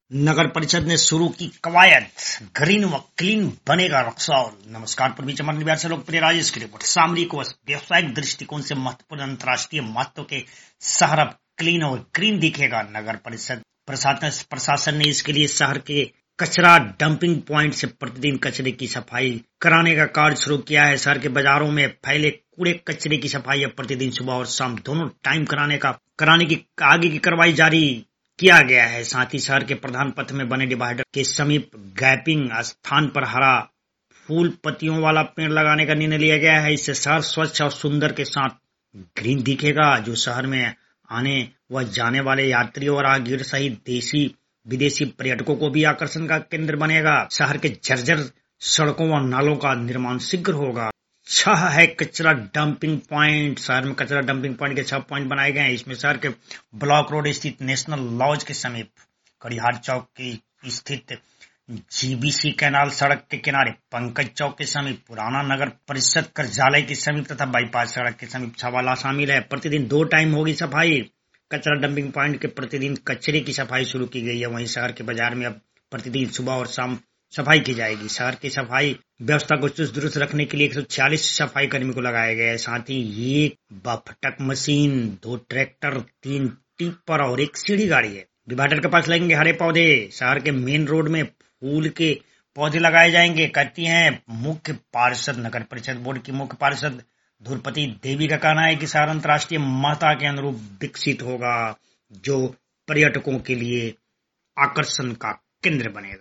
नगर परिषद ने शुरू की कवायद, ग्रीन व क्लीन बनेगा रक्सौल। नमस्कार, पूर्वी चंपारण बिहार से लोकप्रिय राजेश की रिपोर्ट। सामरिक व व्यवसायिक दृष्टिकोण से महत्वपूर्ण अंतर्राष्ट्रीय महत्व के शहर अब क्लीन और ग्रीन दिखेगा। नगर परिषद प्रशासन ने इसके लिए शहर के कचरा डंपिंग प्वाइंट से प्रतिदिन कचरे की सफाई कराने का कार्य शुरू किया है। शहर के बाजारों में फैले कूड़े कचरे की सफाई अब प्रतिदिन सुबह और शाम दोनों टाइम कराने की आगे की कार्रवाई जारी किया गया है। साथ ही शहर के प्रधान पथ में बने डिवाइडर के समीप गैपिंग स्थान पर हरा फूल पत्तियों वाला पेड़ लगाने का निर्णय लिया गया है। इससे शहर स्वच्छ और सुंदर के साथ ग्रीन दिखेगा, जो शहर में आने व जाने वाले यात्रियों और राहगीर सहित देशी विदेशी पर्यटकों को भी आकर्षण का केंद्र बनेगा। शहर के जर्जर सड़कों व नालों का निर्माण शीघ्र होगा। 6 है कचरा डंपिंग पॉइंट। शहर में कचरा डंपिंग पॉइंट के 6 पॉइंट बनाए गए हैं। इसमें शहर के ब्लॉक रोड स्थित नेशनल लॉज के समीप, कड़िहार चौक की स्थित जीबीसी कैनाल सड़क के किनारे, पंकज चौक के समीप, पुराना नगर परिषद कार्यालय के समीप तथा बाईपास सड़क के समीप छवाला शामिल है। प्रतिदिन 2 टाइम होगी सफाई। कचरा डंपिंग पॉइंट के प्रतिदिन कचरे की सफाई शुरू की गई है। वहीं शहर के बाजार में अब प्रतिदिन सुबह और शाम सफाई की जाएगी। शहर की सफाई व्यवस्था को चुस्त दुरुस्त रखने के लिए 146 सफाई कर्मी को लगाया गया है। साथ ही 1 बफटक मशीन, 2 ट्रैक्टर, 3 टिप्पर और 1 सीढ़ी गाड़ी है। डिवाइडर के पास लगेंगे हरे पौधे। शहर के मेन रोड में फूल के पौधे लगाए जाएंगे, कहती हैं मुख्य पार्षद। नगर परिषद बोर्ड की मुख्य पार्षद धूरपति देवी का कहना है कि शहर अंतर्राष्ट्रीय महत्ता के अनुरूप विकसित होगा, जो पर्यटकों के लिए आकर्षण का केंद्र बनेगा।